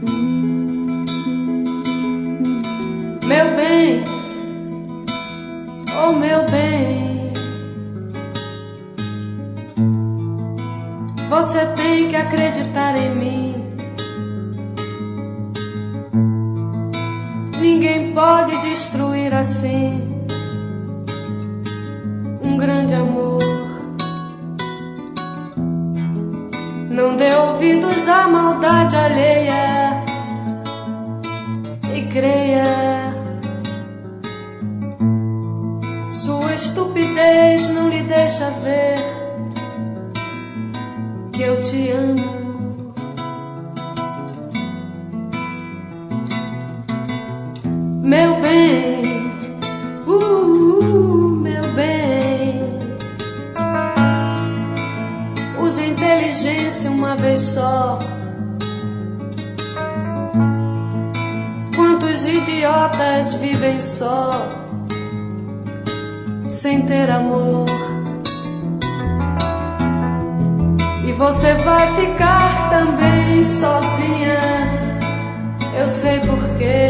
Meu bem, oh meu bem, você tem que acreditar em mim. Ninguém pode destruir assim um grande amor. Não dê ouvidos à maldade alheia e creia. Sua estupidez não lhe deixa ver que eu te amo. Meu bem, meu bem, use inteligência uma vez só. Quantos idiotas vivem só, sem ter amor. E você vai ficar também sozinha, eu sei porquê.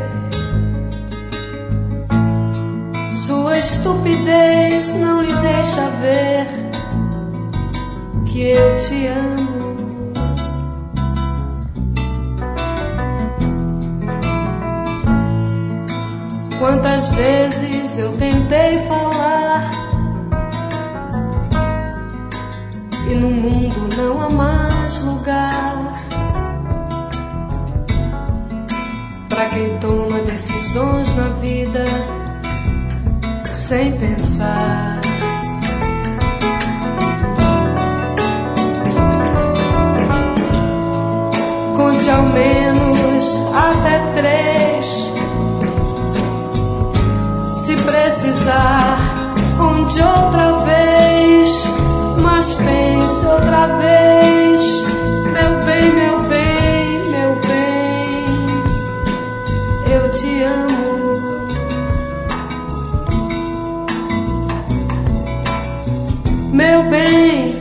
Sua estupidez não lhe deixa ver que eu te amo. Quantas vezes eu tentei falar e no mundo não há mais lugar pra quem toma decisões na vida sem pensar. Conte ao menos até 3. Se precisar, conte outra vez, mas pense outra vez. Meu bem, meu bem, meu bem, eu te amo. Meu bem,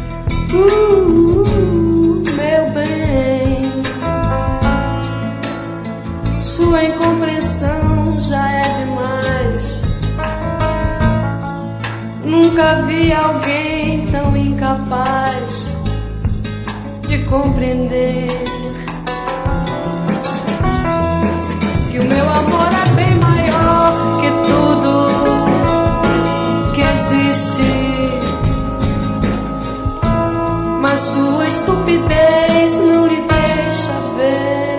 meu bem, sua incompreensão já é demais. Nunca vi alguém tão incapaz de compreender que o meu amor é bem maior que tudo que existe. Mas sua estupidez não lhe deixa ver